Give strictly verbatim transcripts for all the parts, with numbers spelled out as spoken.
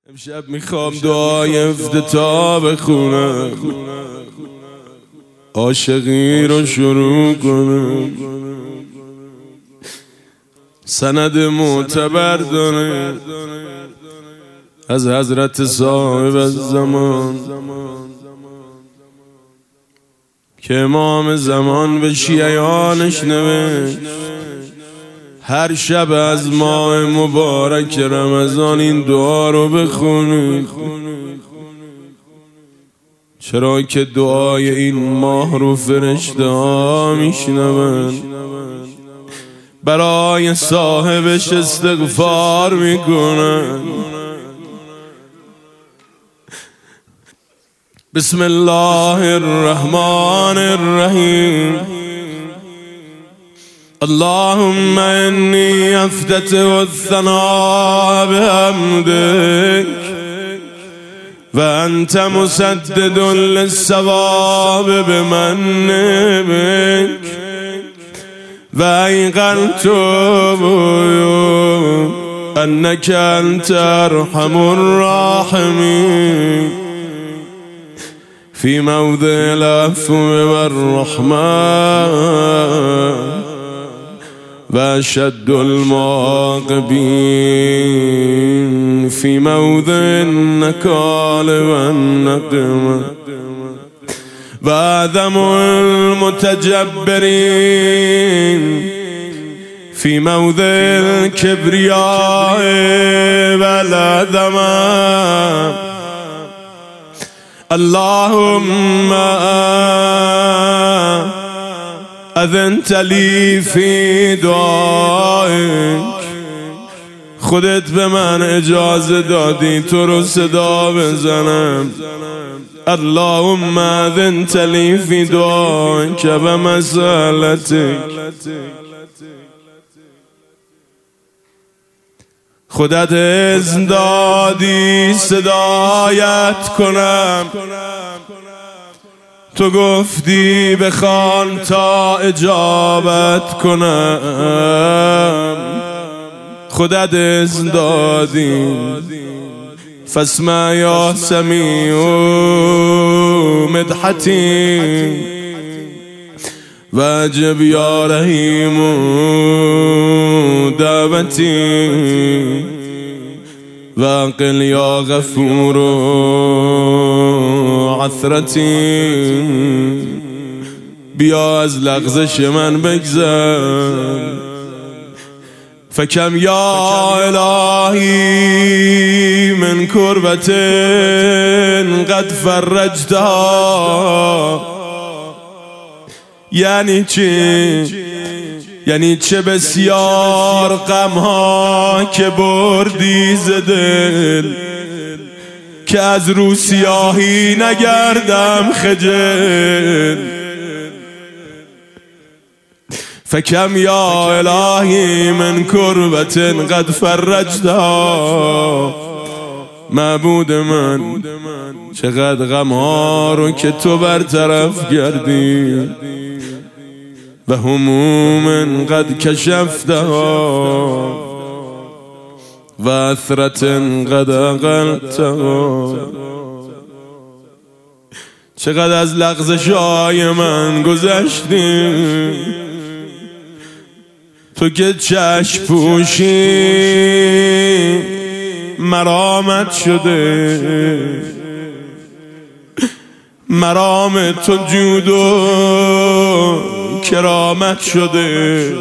امشب میخوام دعای افتتاح بخونم، عاشقی رو شروع کنم. سند معتبر داره از حضرت صاحب الزمان که امام زمان به شیعیانش نوشت هر شب از ماه مبارک رمضان این دعا رو بخونید، چرا که دعای این ماه رو فرشته ها میشنون، برای صاحبش استغفار میکنن. بسم الله الرحمن الرحیم. اللهم إني أفتتح الثناء بحمدك وأنت مسدد للصواب بمنك وأيقنت أنك أنت أرحم الراحمين في موضع العفو والرحمة وأشد المعاقبين في موضع النكال والنقمة وأعظم المتجبرين في موضع الكبرياء والعظمة. اللهم اذنت لی فی دعایک، خودت به من اجازه دادی تو رو صدا بزنم. اللهم اذنت لی فی دعایک و مسألتک، خودت اذن دادی صدایت کنم، تو گفتی بخوان تا اجابت کنم، خودت اذن دادی. فاسمع یا سمیع مدحتی واجب یا رحیم دعوتی واقل یا غفور عثرتی. بیا از لغزش من بگذر. فکم یا الهی من کربت قد فرجتها. یعنی چی؟ یعنی چه بسیار غمها که بردی ز دل، که از رو سیاهی نگردم خجل. فکم یا الهی من کربت قد فرجتها. معبود من چقدر غمها رو که تو برطرف کردی، و هموم قد کشفتها و اثرت قد اقلتها. چقدر از لغزش‌های من گذشتی، تو که چشم پوشی مرامت شده، مرام تو جود و کرامت شده.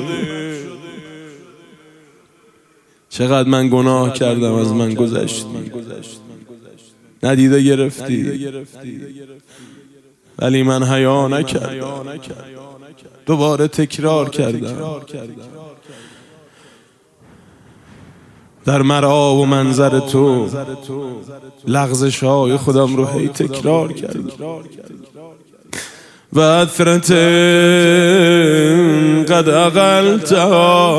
چقدر من گناه کردم، از من گذشتی، ندیده گرفتی، ولی من حیا نکردم، دوباره تکرار کردم. در مرا و منظر تو لغزش های خودم رو هی تکرار کردم. و اثرت قد اقلتها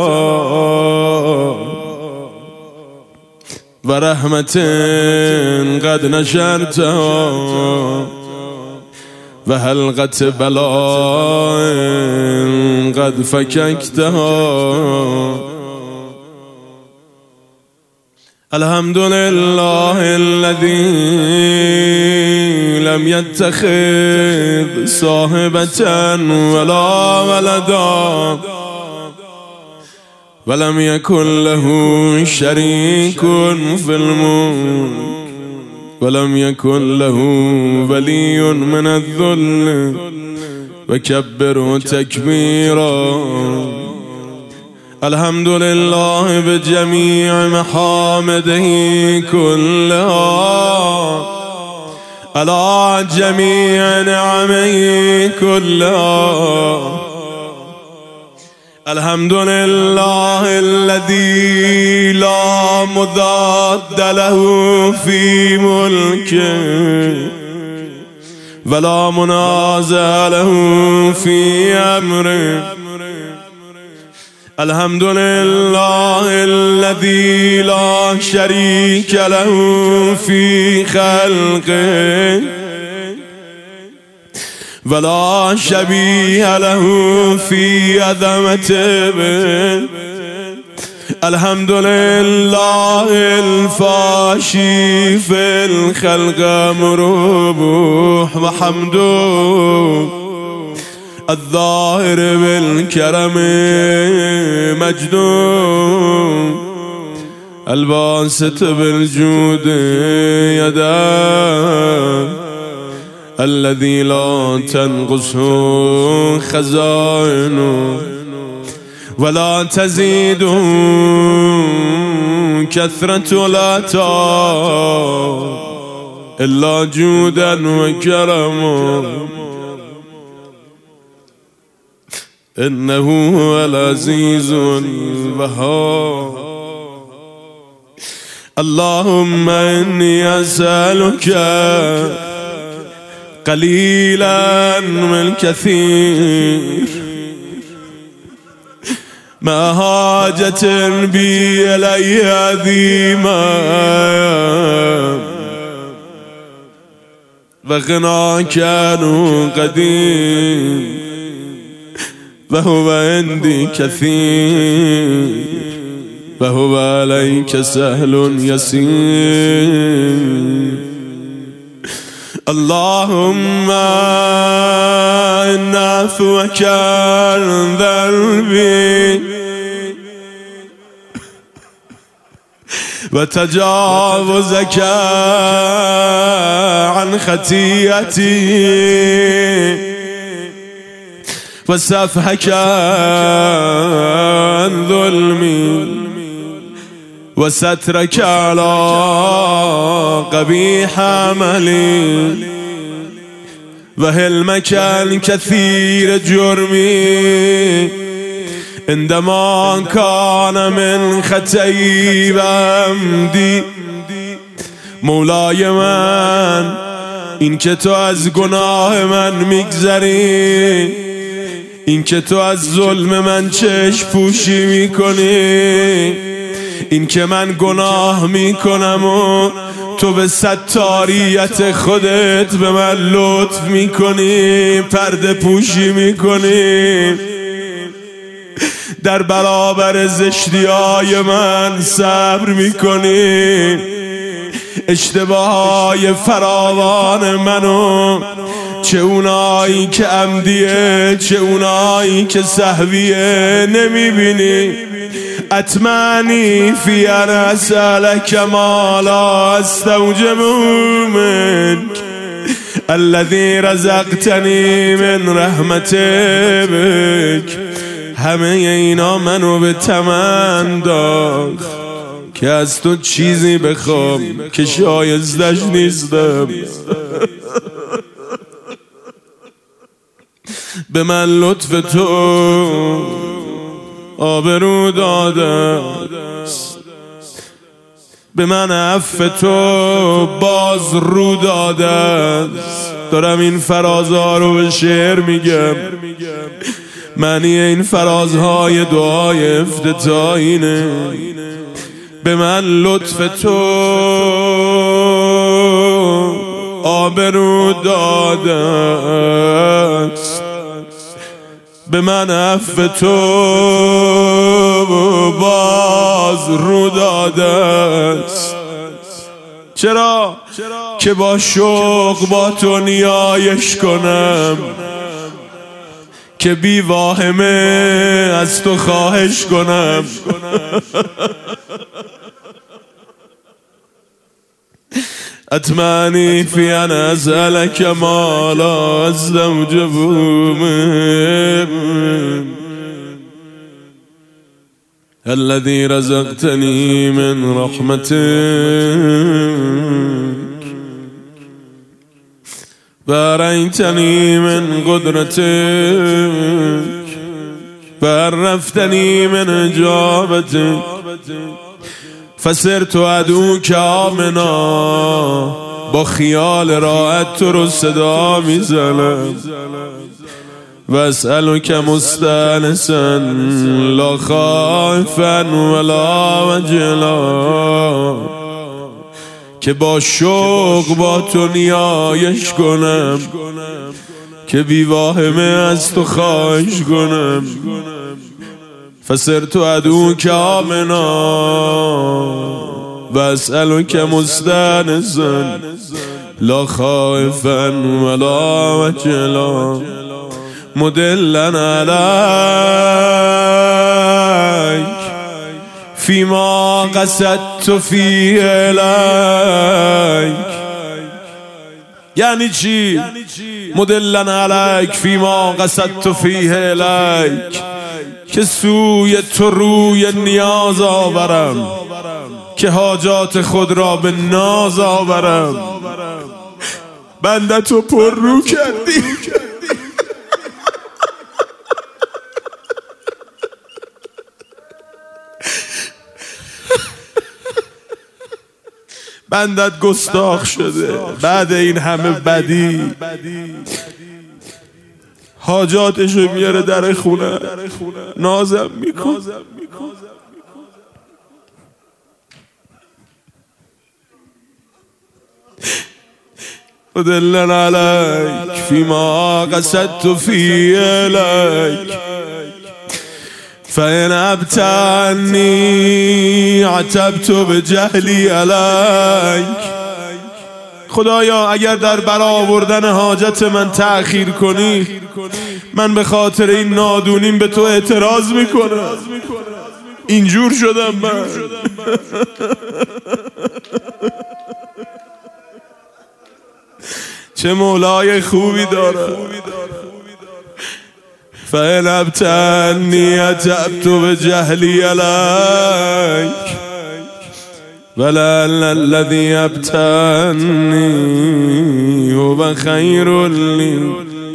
و رحمت قد نشرتها و حلقت بلاء قد فککتها. الحمد لله الذي لم يتخذ صاحبة ولا ولدا ولم يكن له شريك في الملك ولم يكن له ولي من الذل وكبره تكبيرا. الحمد لله بجميع محامده كلها على جميع نعمه كلها. الحمد لله الذي لا مضاد له في ملكه ولا منازع له في أمره. الحمد لله الذي لا شريك له في خلقه ولا شبيه له في عظمته. الحمد لله الفاشي في الخلق مروح وحمده الظاهر بالكرم مجدود الباسط بالجود يداه الذي لا تنقصه خزائنه ولا تزيد كثرة العطاء إلا جودا وكرما. إنه هو العزيز الوهاب. اللهم إني أسألك قليلا من كثير ما حاجة بي إلي عظيمة وغناك عنه قدير وهو عندي كثير وهو عليك سهل يسير. اللهم إن عفوك عن ذنبي وتجاوزك عن خطيئتي وسفحك عن ظلمي وسترك على قبيح عملي وهلمك عن كثير جرمي عندما كان من خطئي وعمدي. مولاي من این که تو از گناه من میگذری، این که تو از ظلم من چشم پوشی میکنی، این که من گناه میکنم و تو به ستاریت خودت به من لطف میکنی، پرده پوشی میکنی، در برابر زشتی‌های من صبر میکنی، اشتباههای فراوان منو، چه اونایی که عمدیه چه اونایی که سهویه، نمیبینی. اتمنی فی ان اسألک ما لا استوجبه منک الذی رزقتنی من رحمتک. همه اینا منو به طمع انداخت که از تو چیزی بخوام که شایستش نیستم. به من لطف تو آبرو داده، به من عفو تو باز رو داده. دارم این فرازها رو به شعر میگم، معنی این فرازهای دعای افتتاح اینه. به من لطف تو آبرو داده است، به من عفو تو باز رو داده است. چرا؟ که با شوق با تو نیایش کنم، که بی واهمه از تو خواهش کنم. أتمنى في أن أسألك ما لا أستوجب الذي رزقتني من رحمتك باريتني من قدرتك فعرفتني من إجابتك فصرت أدعوك آمنا. با خیال راحت تو رو صدا میزنم و اسألك مستانسا لا خائفا ولا وجلا، که با شوق با تو نیایش کنم، که بی واهمه از تو خواهش کنم. فصرت أدعوك آمنا و اسألك مستانسا لا خائفا ولا وجلا مدلا عليك فيما قصدت فيه إليك. یعنی چی؟ مدلا عليك فيما قصدت فيه إليك، که سوی تو روی نیاز آورم، که حاجات خود را به ناز آورم. بنده تو پر رو کردی. بندت گستاخ شده بعد این همه بدی. حاجاتشو میاره در خونه، نازم میکن. ودلن عليك فيما قصدت فيه إليك فإن أبت عني عتبت بجهلي عليك. خدایا اگر در برآوردن حاجت من تأخیر کنی، من به خاطر این نادونیم به تو اعتراض میکنم. اینجور شدم من. چه مولای خوبی داره. فإن أبتني أتأبت بجهلي عليك ولعل الذي أبتني هو خير لي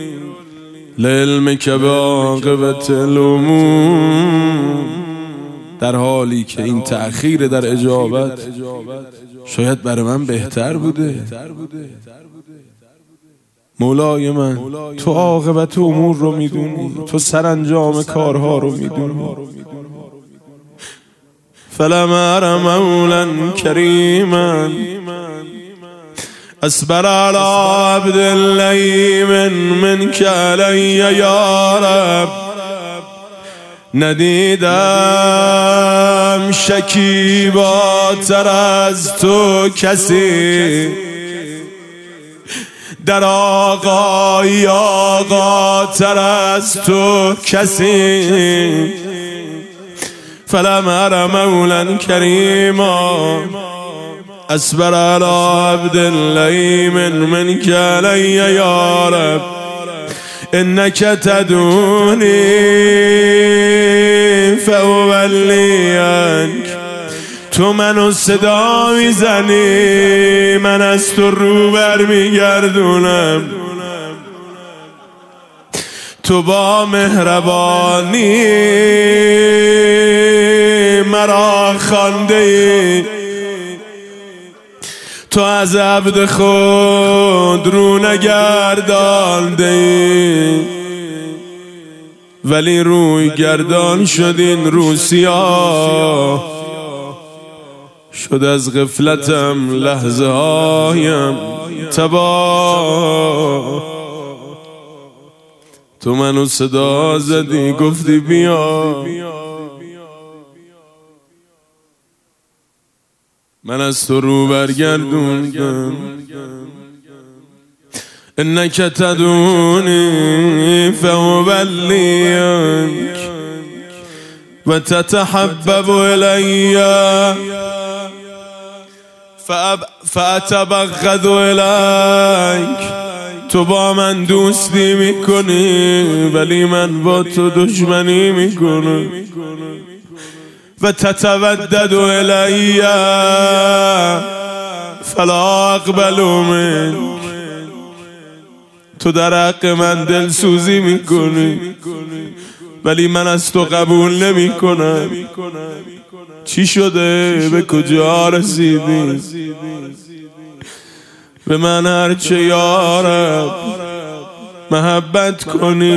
لعلمك بعاقبة الأمور. در حالی که این تأخیر در اجابت شاید برای من بهتر بوده. مولای من، تو عاقبت امور رو میدونی، تو سرانجام کارها رو میدونی. فلم ار مولا کریما اصبر على عبد اللئیم منك علی یا رب. ندیدم شکیباتر از تو کسی، در آقای آقا تر از تو کسی. فلم ار مولا کریما اصبر على عبد اللئیم منك علی یا رب. انک تدونی فاولیک. تو منو صدا میزنی، من از تو رو بر میگردونم. تو با مهربانی مرا خوانده ای، تو از عبد خود رو نگردانده ای، ولی روی گردان شدین رو سیاه شد از غفلتم لحظه هایم تباه. تو منو صدا زدی گفتی بیا، من از تو رو برگردوندم. انک تدونی فابلیک و تتحبب الی فاتبغض الیک. تو با من دوستی میکنی ولی من با تو دشمنی میکنم. و تتودد الی فلا اقبل منک. تو در حق من دلسوزی میکنی ولی من از تو قبول نمی کنم. چی شده؟ به کجا رسیدی؟ به من هرچه یارب محبت کنی،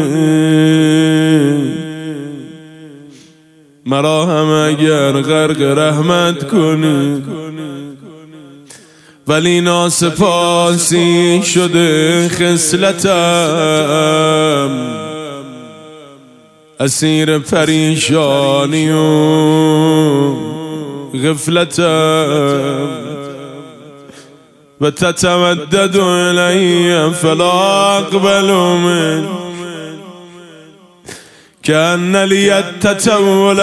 مرا هم اگر غرق رحمت کنی. ولی ناسپاسی شده خصلتم، اسیر پریشانی و غفلتم. و تتودد الی فلا اقبل منک کأن لی التطول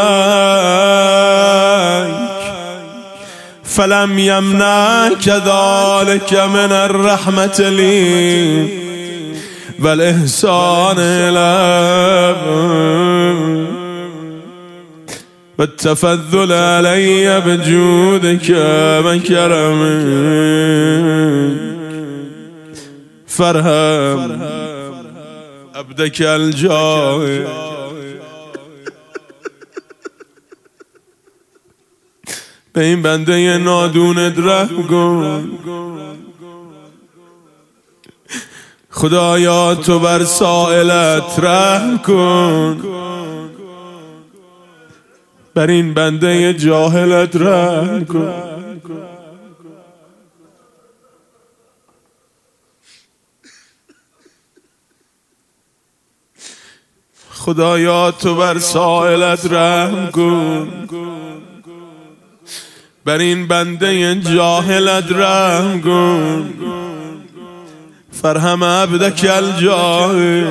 علیک فلم یمنعک ذلک من الرحمة لی والاحسان الی والتفضل علی بجودک و کرمک. فرحم عبدک الجاهل. به این بنده نادونت رحم کن. خدایا تو بر سائلت رحم کن، بر این بنده جاهلت رحم کن. خدایا تو بر سائلت رحم کن، بر این بنده جاهلت رحم کن. فرحم عبدک الجاهل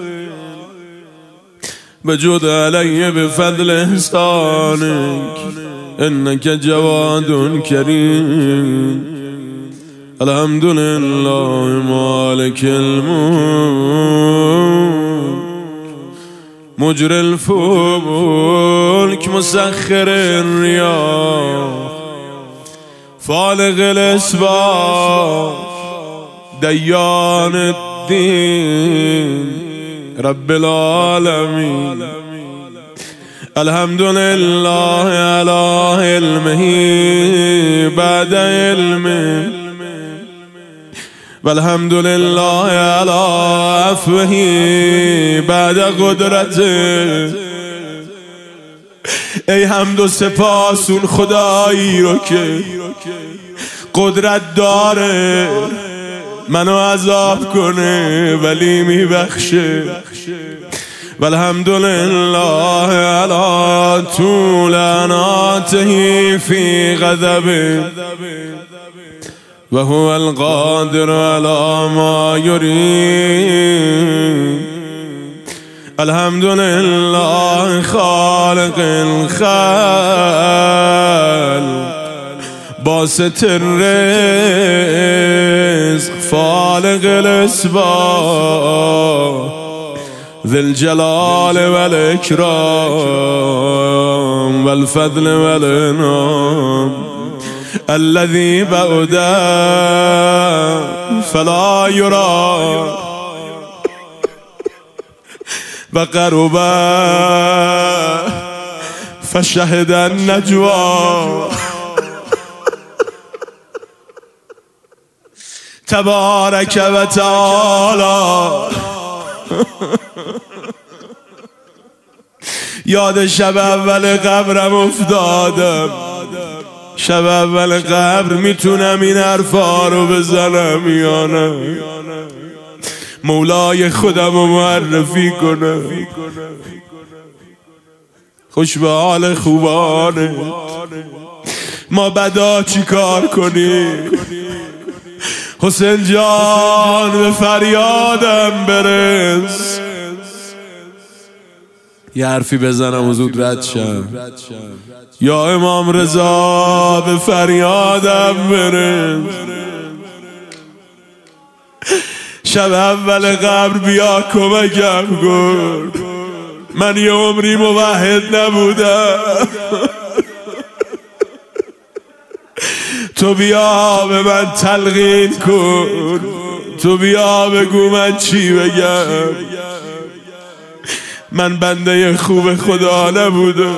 وجود علی بفضل احسانک انک جواد کریم. الحمدلله مالک الملک مجری الفلک مسخر الریاح فالق الاسباح دیان الدین رب العالمین. الحمدلله علی علمه بعد علمه والحمدلله علی عفوه بعد قدرته. ای حمد و سپاس اون خدایی رو که قدرت داره منو عذاب کنه ولی میبخشه. والحمدلله علی طول اناته فی غضبه و هو القادر علی ما یرید. الحمدلله خالق الخلق باسط الرزق فالق الاسباح ذی الجلال والاکرام والفضل والانعام الذي بعد فلا يرى وقرب فشهد النجوى. تبارک و تعالی. یاد شب اول قبرم افتادم. شب اول قبر میتونم این حرفا رو بزنم یا نه؟ مولای خودم رو معرفی کنم. خوش به حال خوبانه. ما بدا چی کار کنیم؟ حسین جان به فریادم برس، یه حرفی بزنم و زود رد شم. یا امام رضا به فریادم برس، شب اول قبر بیا کمکم کن، من یه عمری موحد نبودم، تو بیا به من تلقین کن، تو بیا بگو من چی بگم، من بنده خوب خدا نبودم.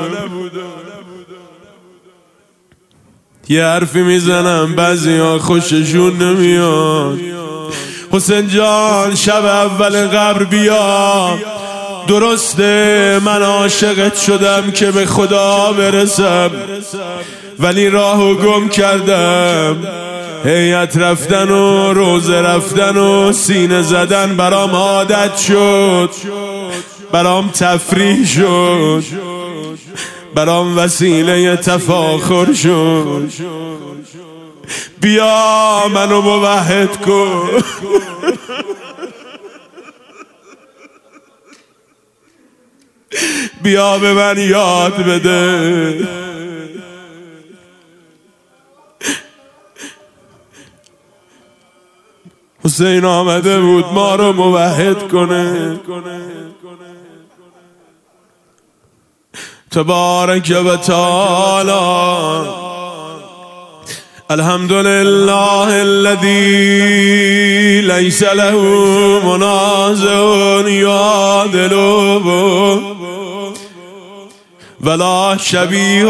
یه حرفی میزنم بعضی ها خوششون نمیاد. حسین جان شب اول قبر بیا، درسته من عاشقت شدم که به خدا برسم، ولی راهو گم کردم. هیئت رفتن و روزه رفتن و سینه زدن برام عادت شد، برام تفریح شد، برام وسیله تفاخر شد. بیا منو موحد کن، بیا به من یاد بده. حسین آمده بود ما رو موحد کنه. تبارک و تعالی. الحمدلله الذي ليس له منازع يعادله ولا شبیه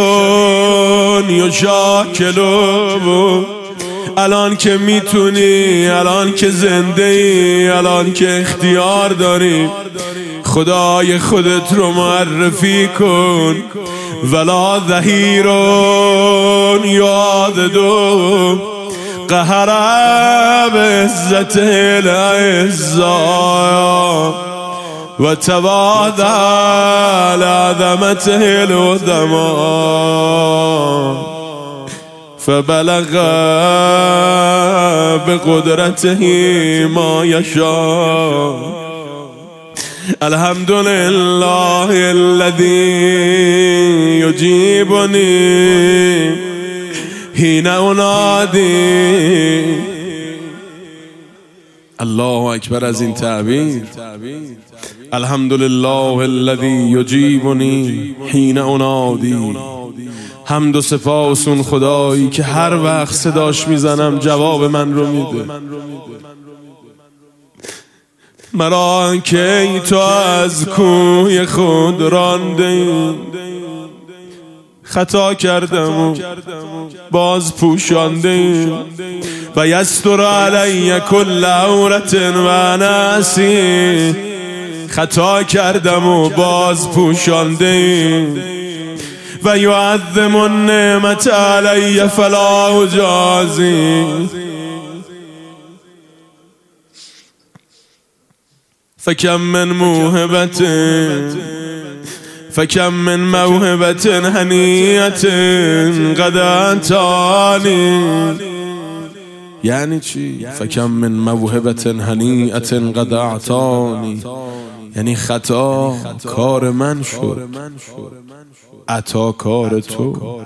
یشاکله. الان که میتونی، الان که زنده ای، الان که اختیار داری، خدای خودت رو معرفی کن. ولا ظهیرون یعضده قهر بعزت الاعزا و تواضع لعظمت العظما فبلغ بقدرته ما یشاء. الحمدلله الذي يجيبني حين انادي. الله اکبر از این تعبیر. الحمدلله الذي يجيبني حين انادي. حمد و سپاس اون خدایی که هر وقت صداش میزنم جواب من رو میده. مرا که تو از کوی خود رانده، خطا کردم و باز پوشانده. و یستر علی کل عورت و نسی، خطا کردم و باز پوشانده. و یعظم النعمت علی فلا اجازی. فکم من موهبت فکم من موهبت هنیت قد اتانی. یعنی چی؟ فکم من موهبت هنیت قد اعطانی، یعنی خطا کار من شد، عطا کار تو،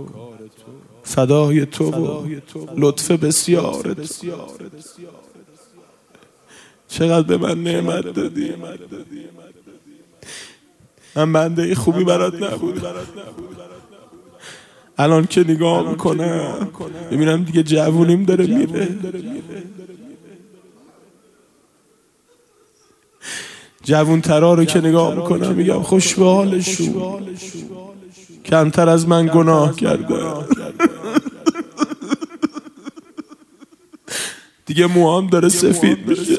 فدای تو و لطف بسیارت. چقدر به من نعمت دادی، من بنده خوبی برات نبود. الان که نگاه میکنم ببینم دیگه جوونیم داره میره. جوون ترا رو که نگاه میکنم میگم خوش به حالشون، کمتر از من گناه کرده. دیگه موهام داره سفید میشه.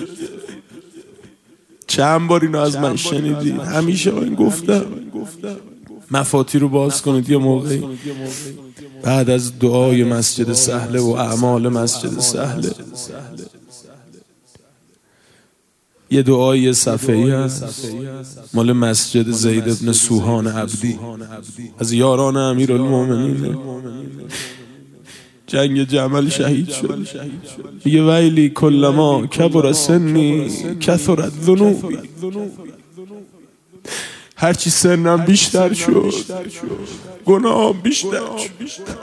چند بار اینو از من شنیدید، همیشه من گفتم مفاتی رو باز کنید. یه موقعی بعد از دعای مسجد سهله و اعمال مسجد سهله یه دعای صفحه‌ای هست مال مسجد زید ابن سوهان عبدی از یاران امیرالمومنین. جنگ جمل شهید شد. میگه ویلی کلما کبر سنی کثرت ذنوبی، هرچی سنم بیشتر شد گناهم بیشتر شد.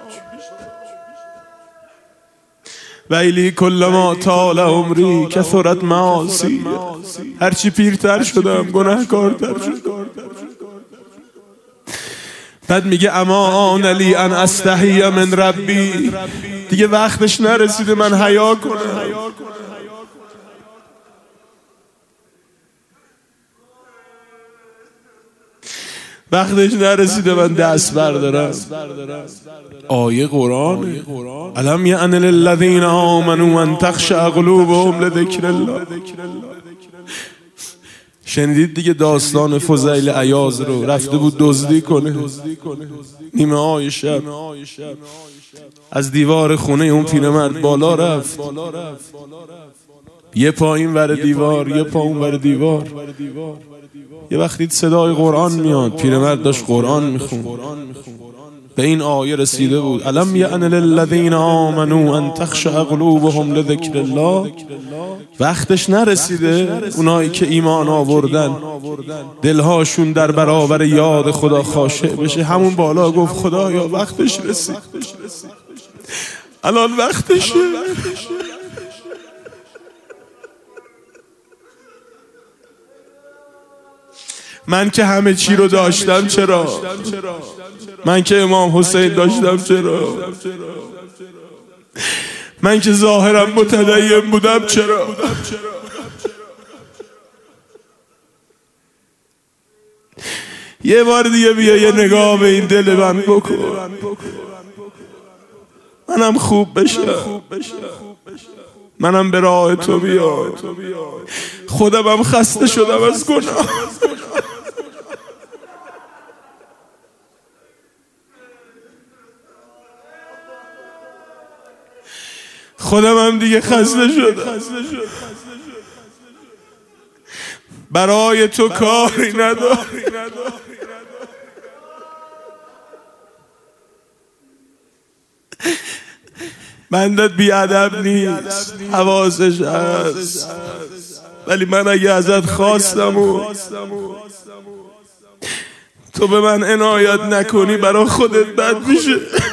ویلی کلما طال عمری کثرت معاصی، هرچی پیرتر شدم گناهکارتر شدم. بعد میگه اما آن لی ان استحی من ربی، دیگه وقتش نرسیده من حیا کنم. وقتش نرسیده من دست بردارم. آیه قرآن الم یأن للذین آمنوا ان تخشع قلوبهم لذکر الله. شنیدید دیگه داستان فضیل عیاض رو؟ رفته بود دزدی کنه نیمه های شب، از دیوار خونه اون پیرمرد بالا رفت، یه پا این ور دیوار یه پا اون ور دیوار. یه وقتی صدای قرآن میاد، پیرمرد داشت قرآن میخوند، به این آیه رسیده بود الم یأن للذین آمنوا ان تخشع قلوبهم لذکر الله. وقتش نرسیده اونایی که ایمان آوردن دلهاشون در برابر یاد خدا خاشع بشه. همون بالا گفت خدایا وقتش رسید، الان وقتشه. من که همه چی رو داشتم چرا؟ من که امام حسین داشتم چرا؟ من که ظاهرم متدین بودم چرا؟ یه بار دیگه بیا یه نگاه به این دل من بکن، منم خوب بشم، منم به راه تو بیام. خودم هم خسته شدم از گناه. خودم هم دیگه خسته شدم، برای تو کاری ندارم. بندت بیادب نیست، حواسش هست، ولی من اگه ازت خواستم و تو به من عنایت نکنی برای خودت بد میشه.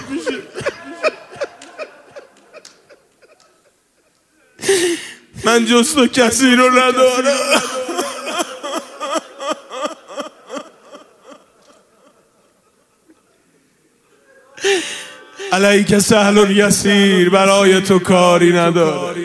من جز تو کسی رو ندارم. علیک سهل یسیر، برای تو کاری ندارم.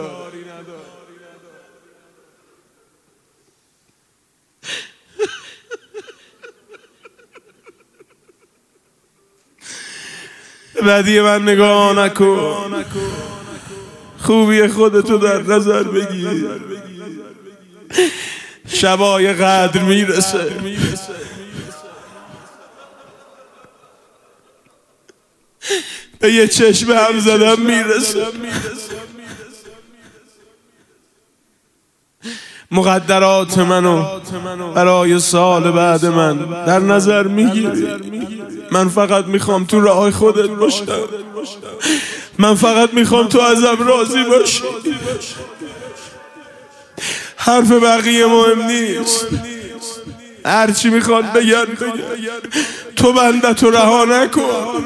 بدی من نگاه نکن، خوبی خودتو در نظر بگیر. شبای قدر میرسه، به یه چشم هم زدم میرسه. مقدرات منو برای سال بعد من در نظر میگیری. من فقط میخوام تو راه خودت باشم، من فقط میخوام تو ازم راضی باشی. حرف بقیه مهم نیست، هرچی میخواد بگن بگن، تو بنده تو رها نکن.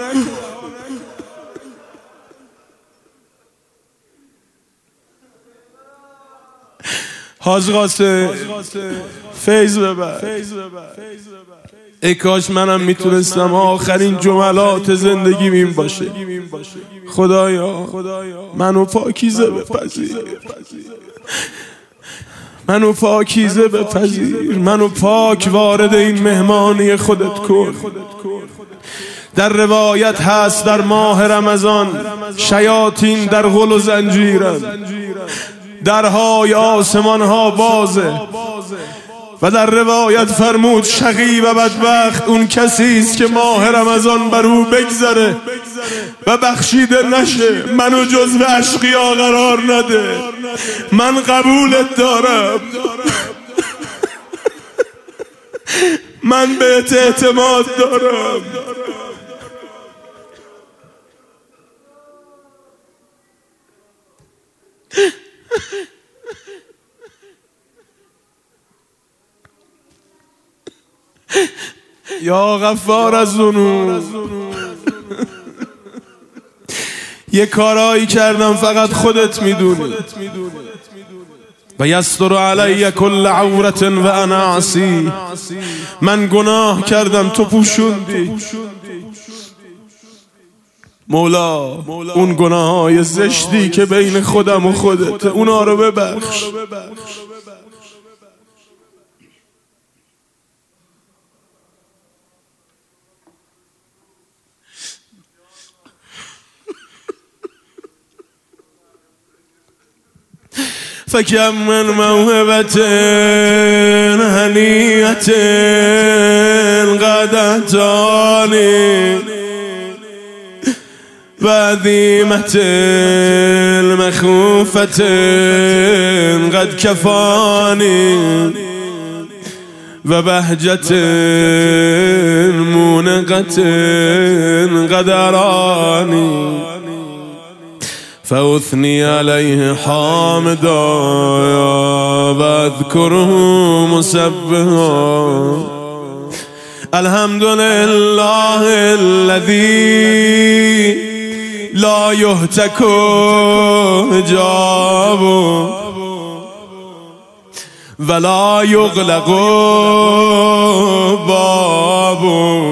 حاج قاسم فیض ببر. ای کاش منم میتونستم آخرین جملات زندگیم این باشه. خدایا منو پاکیزه بپذیر، منو پاکیزه بپذیر، منو پاک وارد این مهمانی خودت کن. در روایت هست در ماه رمضان شیاطین در غل و زنجیرن، درهای آسمان ها بازه. و در روایت فرمود شقی و بدبخت اون کسی است که ماه رمضان بر او بگذره و بخشیده نشه. منو جزو اشقیا قرار نده، من قبولت دارم، من بهت اعتماد دارم. یا غفار الذنوب. یه کارایی کردم فقط خودت میدونی. و یستر علی کل عورت و انا عصی. من گناه کردم تو پوشوندی. مولا اون گناههای زشتی که بین خودم و خودت، اونا رو ببخش. فکم من موهبت هنیت قد اتانی و عظیمت المخوفت قد کفانی و بهجت مونقت قد ارانی فاثنی علیه حامدا و اذکره مسبحا. الحمدلله الذی لا یهتک حجاب ولا یغلق باب.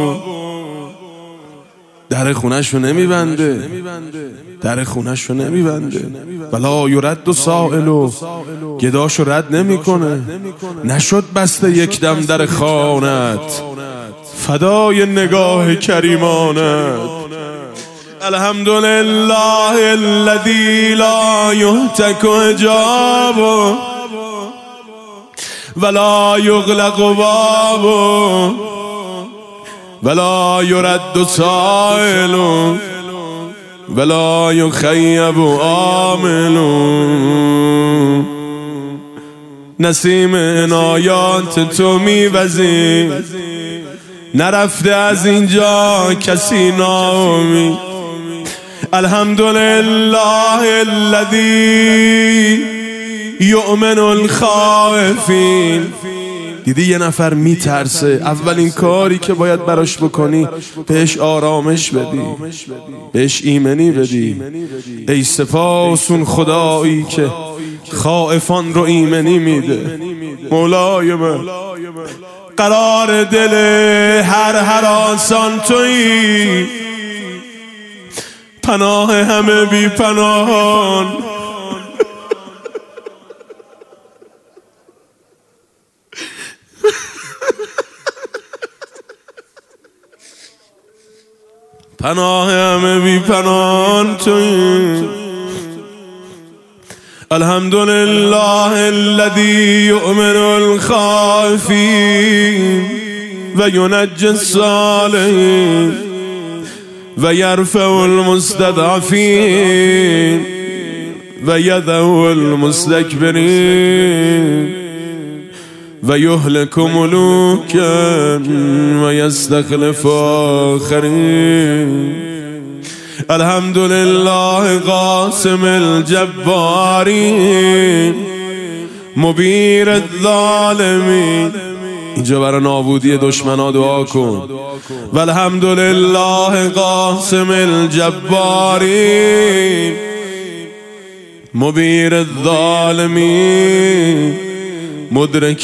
در خونه‌شو نمیبنده، در خونه‌شو نمیبنده. ولا یرد سائل، گداشو رد نمیکنه. نشد بسته یک دم در خانت، فدای نگاه کریمانت. الحمدلله الذی لا یهتک حجاب ولا یغلق باب ولا یرد سائل ولا یخیب عامل. نسیم عنایات تو میوزی، نرفته از اینجا کسی ناامید. الحمدلله الذی یؤمن الخائفین. دیدی یه نفر میترسه، اولین کاری که باید براش بکنی بهش آرامش بدی، بهش ایمنی بدی. ای سپاس اون خدایی که خائفان رو ایمنی میده. مولای من قرار دل هر هراسان تویی، پناه همه بی پناهان. پناه همه بی پناهان تویی. الحمدلله الذی یؤمن الخائفین و ینجی الصالحین و یرفع المستضعفین و یدع المستکبرین و یهلک ملوکا و یستخلف آخرین. الحمدلله قاسم الجبارین مبیر الظالمین. اینجا برای نابودی دشمنا دعا کن. و الحمدلله قاسم الجبارین مبیر الظالمین مدرک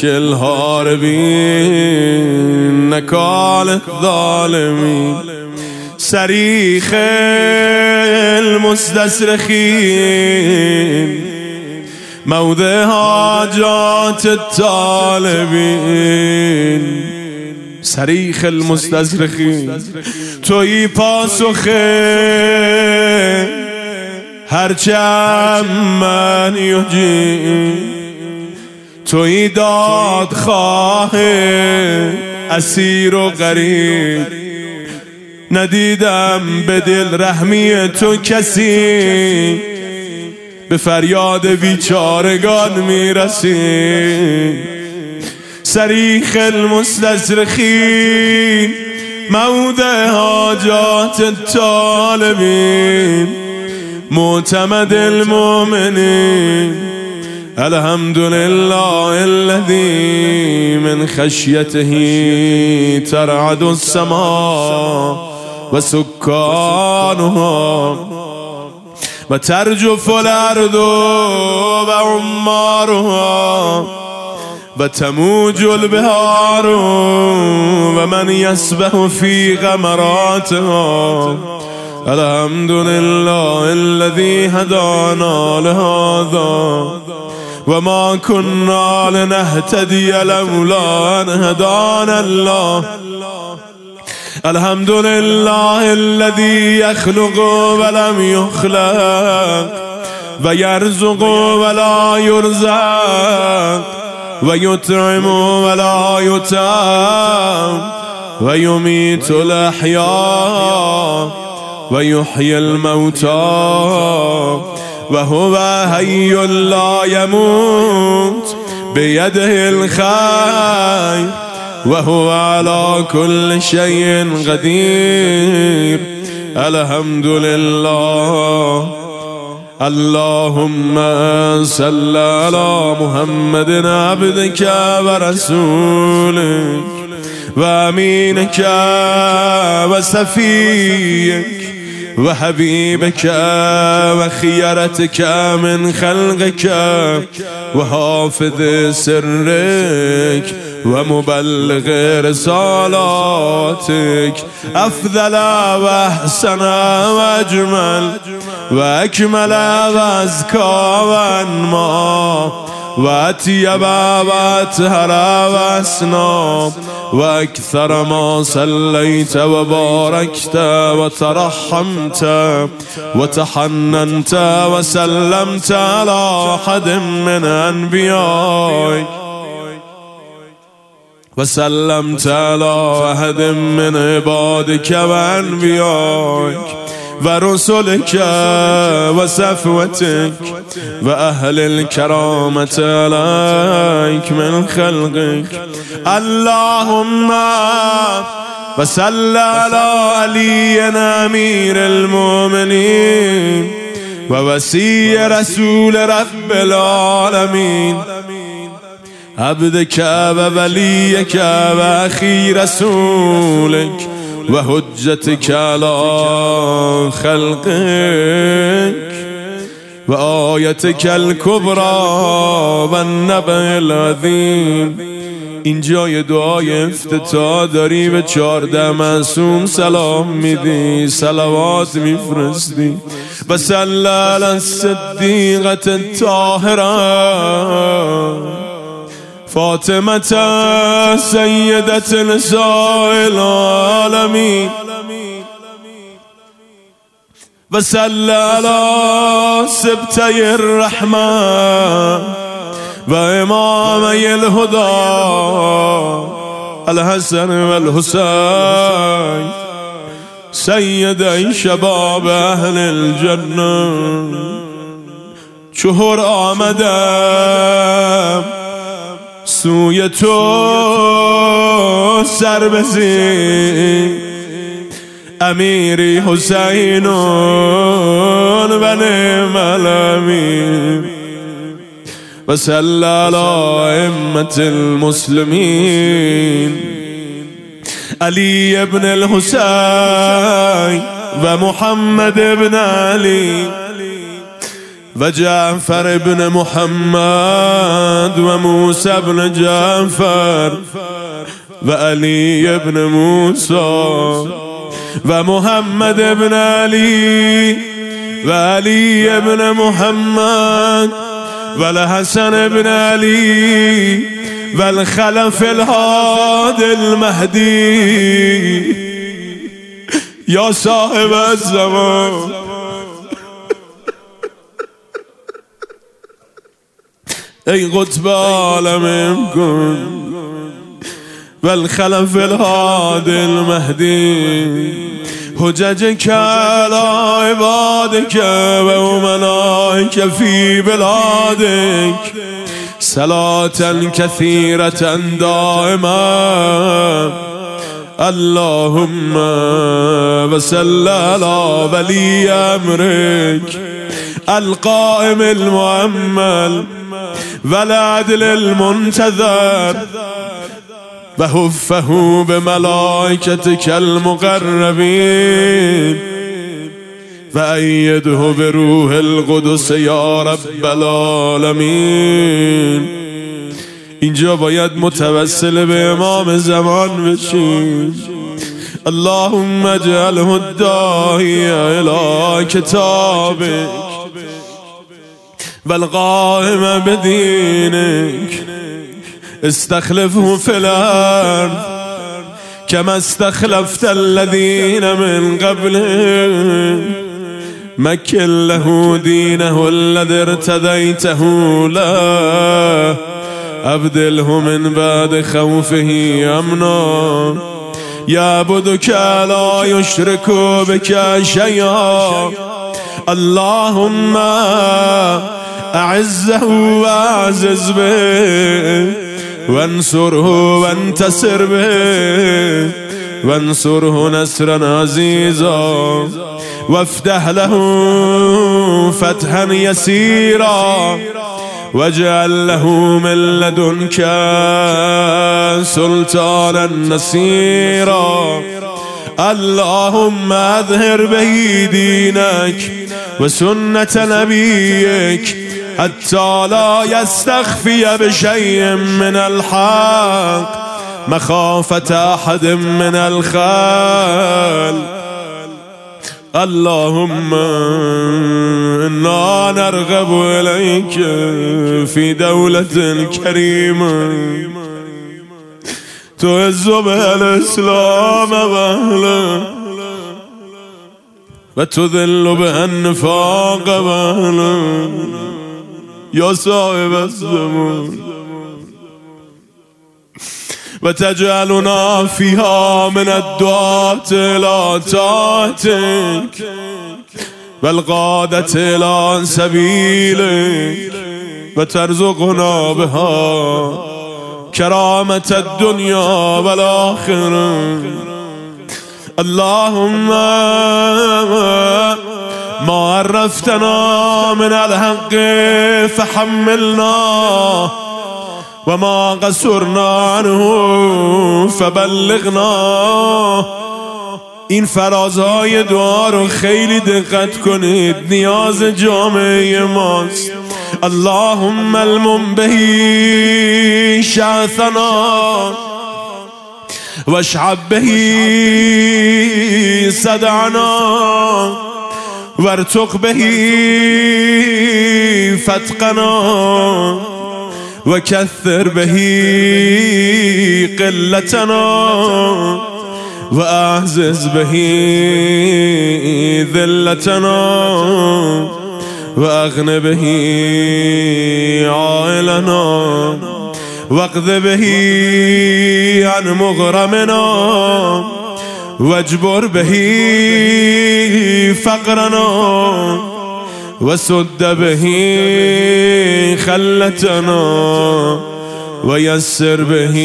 الهاربین نکال الظالمین صریخ المستصرخین موضع حاجات الطالبین. صریخ المستصرخین تویی پاسخ هرچم من یجی، تویی دادخواه اسیر و غریب. ندیدم به دل رحمی تو کسی، به فریاد بیچارگان میرسی. صریخ المستصرخین موضع حاجات الطالبین معتمد المؤمنین الحمد لله الذي من خشيته ترعد السماء وسكانها وترجف الأرض وعمارها وتموج البحار ومن يسبح في غمراتها. الحمد لله الذي هدانا لهذا وما كنا لنهتدي لولا أن هدانا الله. الحمد لله الذي يخلق ولم يخلق ويرزق ولا يرزق ويطعم ولا يطعم ويميت الأحياء ويحيي الموتى وهو حي لا يموت بيده الخير وهو على كل شيء قدير. الحمد لله. اللهم صل على محمد عبدك ورسولك وأمينك وصفيك وحبيبك وخيرتك من خلقك وحافظ سرك ومبلغ رسالاتك أفضل وأحسن وأجمل وأكمل وأزكى وأنمى وأطيب وأطهر وأسنى وأكثر ما صليت وباركت وترحمت وتحننت وسلمت على أحد من أنبيائك وسلمت على أحد من عبادك وأنبيائك ورسلك وصفوتك وأهل الكرامة عليك من خلقك. اللهم وصل على علي أمير المؤمنين ووصي رسول رب العالمين عبدك ووليك وأخي رسولك وحجتك على خلقك وآيتك الكبرى والنبأ العظيم. اینجای دعای افتتاح داری به چارده معصوم سلام میدی، صلوات میفرستی. و صلی علی الصدیقة الطاهرة فاطمة سيدة نساء العالمين وصل على سبتي الرحمن وإمامي الهدى الحسن والحسين سيدي شباب أهل الجنة. شهر آمدم سوی تو سر بزی امیری حسینون و نعم الامین و صلی علی ائمة المسلمین علی ابن الحسین و محمد ابن علی و جعفر ابن محمد و موسى ابن جعفر و علی ابن موسى و محمد ابن علی و علی ابن محمد و الحسن ابن علی و الخلف الهادي المهدي یا صاحب الزمان. ای قطب عالم کن و الخلف الهادي المهدي حججك على عبادك و امنائك في بلادك صلاة كثيرة دائمة. اللهم وصل على ولي أمرك القائم المؤمل والعدل المنتظر وحفه بملائكتك المقربين وأيده بروح القدس یا رب العالمین. اینجا باید متوسل به امام زمان بشیم. اللهم اجعله الداعی الی کتابک والقائم بدینک استخلفه فی الارض كما استخلفت الذين من قبله مكن له دينه الذي ارتديته له أبدله من بعد خوفه أمنا يعبدك لا يشرك بك شيئا. اللهم أعزه وأعزز به وانصره وانتصر به وانصره نصرا عزيزا وافتح له فتحا يسيرا واجعل له من لدنك سلطانا نصيرا. اللهم اظهر به دينك وسنة نبيك حتى لا يستخفي بشيء من الحق مخافة أحد من الخلق. اللهم إنا نرغب إليك في دولة كريمة تعز بها الإسلام وأهله وتذل بها النفاق وأهله يا صاحب الزمان، وتجعلنا فيها من الدعاة إلى طاعتك والقادة إلى سبيلك وترزقنا بها كرامة الدنيا والآخرة. اللهم ما عرفتنا من الحق فحملنا وما قصرنا عنه فبلغنا. این فرازهای دعا رو خیلی دقت کنید، نیاز جامعه ماست. اللهم المنبهی شعثنا واشعب بهی صدعنا وارتق بهی فتقنا وكثر به قلتنا وأعزز به ذلتنا وأغن به عائلنا واقض به عن مغرمنا واجبر به فقرنا وسد به خلتنا ويسر به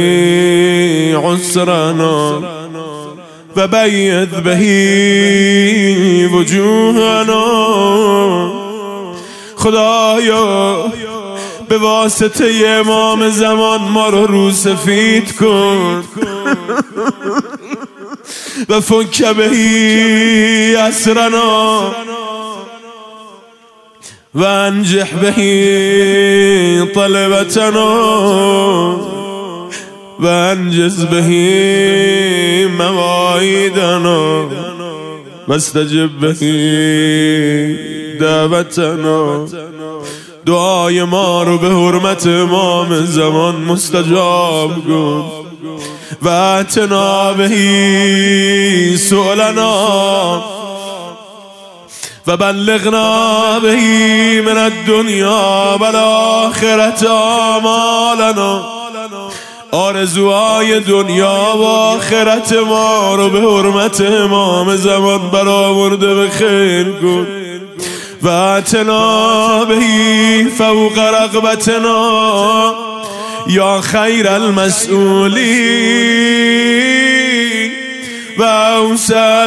عسرنا وبيض به وجوهنا. خدایا به واسطه امام زمان ما رو رو سفید کن و فک بهی اسرنا و انجح بهی طلبتنا و انجز بهی مواعیدنا و استجب بهی دعوتنا. دعای ما رو به حرمت امام زمان مستجاب کن و اتنا بهی سؤلنا و بلغنا بهی من الدنیا و الاخرة آمالنا. آرزوهای دنیا و آخرت ما رو به حرمت امام زمان برآورده به خیر کن و اتنا بهی فوق رغبتنا یا خیر المسئولین و اوسع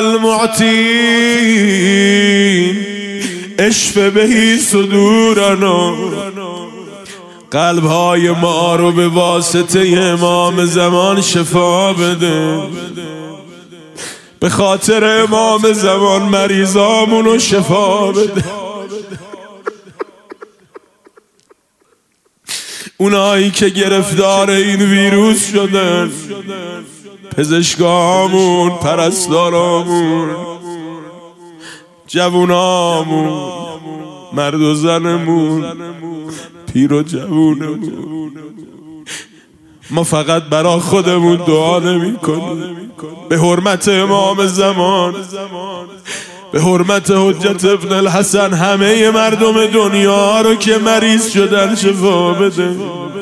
المعطین. اشف بهی صدورنا قلبهای ما رو به واسطه امام زمان شفا بده. به خاطر امام زمان مریضامون رو شفا بده. اونایی که گرفتار این ویروس شدن، پزشکامون، پرستارامون، جوونامون، مرد و زنمون، پیر و جوونمون، ما فقط برا خودمون دعا نمی کنیم. به حرمت امام زمان، به حرمت حجت ابن الحسن همه مردم دنیا رو که مریض شدن شفا بده.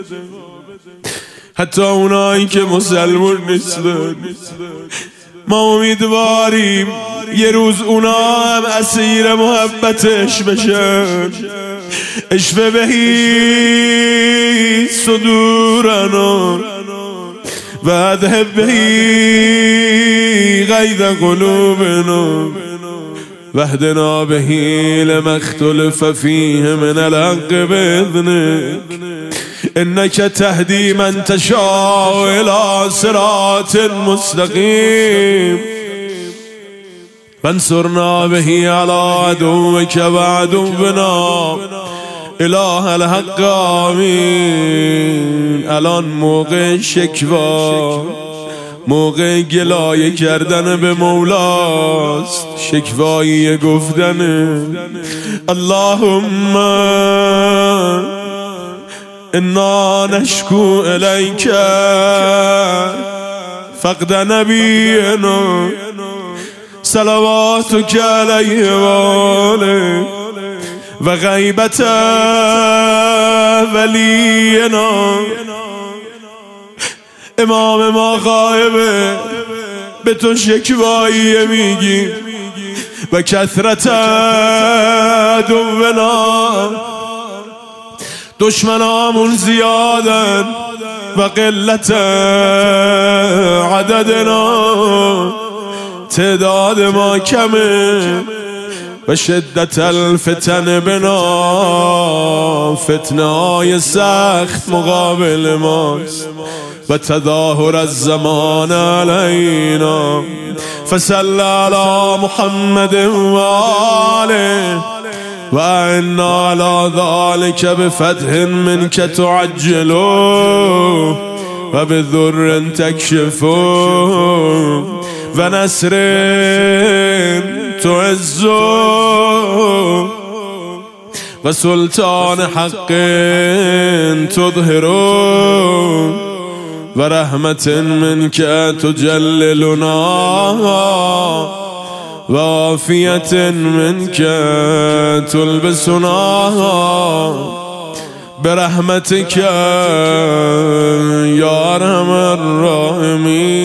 حتی اونایی که مسلمون نیستن، ما امیدواریم یه روز اونا هم اسیر محبتش بشن. اشفه بهی صدورنا و اذهب بهی غیظ قلوبنا واهدنا بهی لما اختلف فیه من الحق باذنک انک تهدی من تشاء الی صراط مستقیم وانصرنا بهی علی عدوک و عدونا اله الحق آمین. الان موقع شکوا، موقع گلایه کردن به مولاست، شکوایی گفتن اللهم انا نشکو الیک فقد نبینا صلواتک علیه و آله و غیبت ولینا. امام ما غایبه، به تو شکوایی میگی و کثرت عدونا، دشمنامون زیادن و قلت عددنا، تعداد ما کمه و شدت الفتن بنا، فتنه های سخت مقابل ماست و تظاهر الزمان علینا. فصل علی محمد و آله و انا علی ذلك بفتح منک تعجل و بذر تکشف و نصر تعز و سلطان حق تظهر و رحمت منک تجللنا و عافیت منک تلبسنا برحمتک یا ارحم الراحمین.